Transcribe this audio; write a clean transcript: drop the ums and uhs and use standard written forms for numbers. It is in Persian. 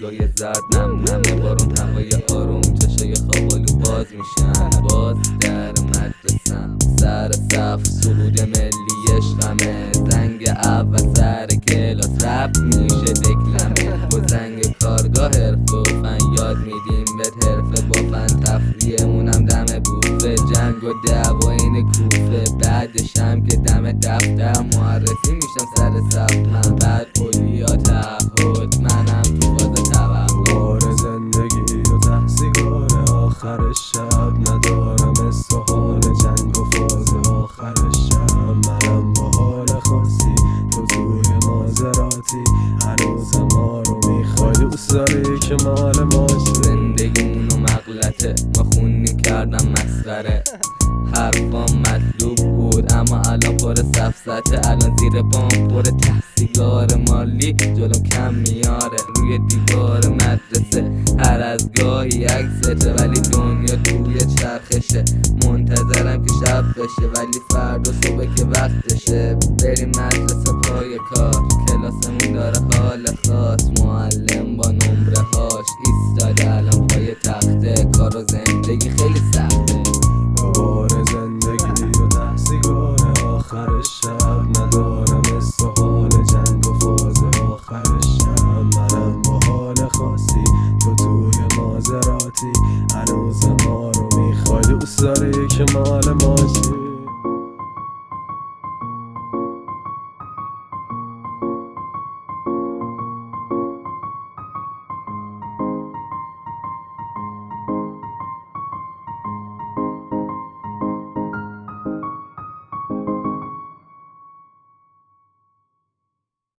اشکای زرد نم نم بارون هوای آروم چشای خوابالو باز میشن باز در مدرسم سر صف سرود ملی عشقمه زنگ اول سر کلاس رپ میشه دکلمه با زنگ کارگاه حرفه و فن یاد میدیم به حرفه با فن تفریحمونم دم بوفه جنگ و دعوا این کوفه بعدش هم که دم دفتر معرفی میشم سر صف من بعد کلیا تعهد منم تو باز توقع زندگی و ته سیگار آخر شب ندارم حس و حال جنگ و فاز آخر شب منم با حال خاصی تو توی مازراتی هنوز ما رو میخوای دوست داری که مال ماست زندگیمونو مغلطه ما خونی کردم مسخره حرفام مطلوب بود اما الان پر سفسطه الان زیر پام پر تحصیلار مالی جلوم کم میاره روی دیوار مدرسه هر از گاهی عکسته ولی دنیا توی چرخشه منتظرم که شب بشه ولی فردا صبح که وقتشه بریم مدرسه پای کار کلاسمون داره حال خاص معلم با نمره هاش ایستاده الان پای تخته کار و زندگی خیلی سخته